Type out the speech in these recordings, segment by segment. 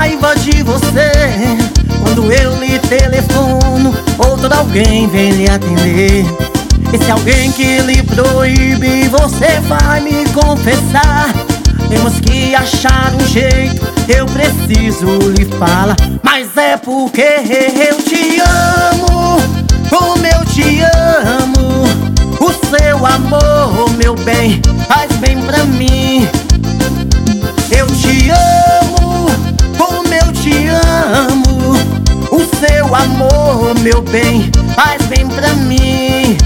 raiva de você quando eu lhe telefono, outro alguém vem lhe atender. Esse alguém que lhe proíbe, você vai me confessar. Temos que achar um jeito, eu preciso lhe falar. Mas é porque eu te amo, como eu te amo. O seu amor, meu bem, faz bem pra mim. Eu te amo, como eu te amo. O seu amor, meu bem, faz bem pra mim.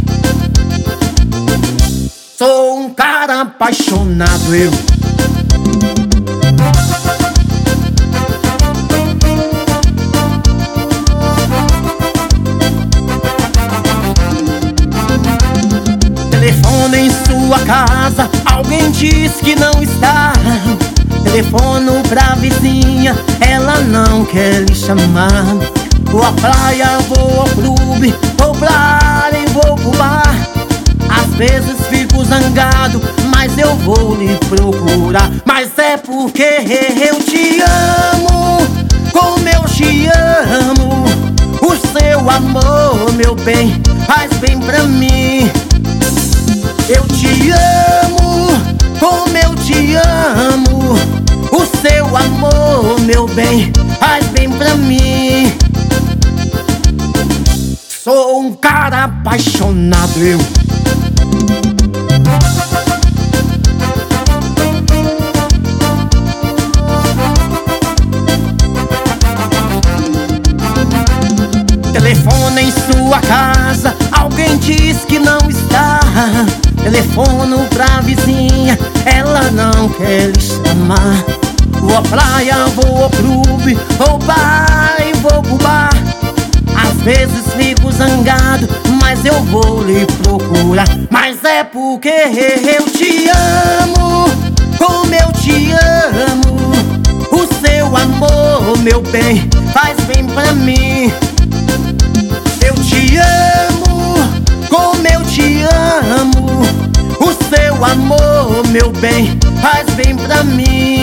Sou um cara apaixonado, eu. Telefone em sua casa, alguém diz que não está. Telefono pra vizinha, ela não quer lhe chamar. Vou à praia, vou ao clube, vou pra área e vou pro bar. Às vezes fico zangado, mas eu vou lhe procurar. Mas é porque eu te amo, como eu te amo. O seu amor, meu bem, faz bem pra mim. Eu te amo, como eu te amo. O seu amor, meu bem, faz bem pra mim. Sou um cara apaixonado, eu. Telefone em sua casa, alguém diz que não está. Telefono pra vizinha, ela não quer lhe chamar. Vou à praia, vou ao clube, vou bar e vou pro bar. Às vezes fico zangado, mas eu vou lhe procurar. Mas é porque eu te amo, como eu te amo. O seu amor, meu bem, faz bem pra mim. Eu te amo, como eu te amo. O seu amor, meu bem, faz bem pra mim.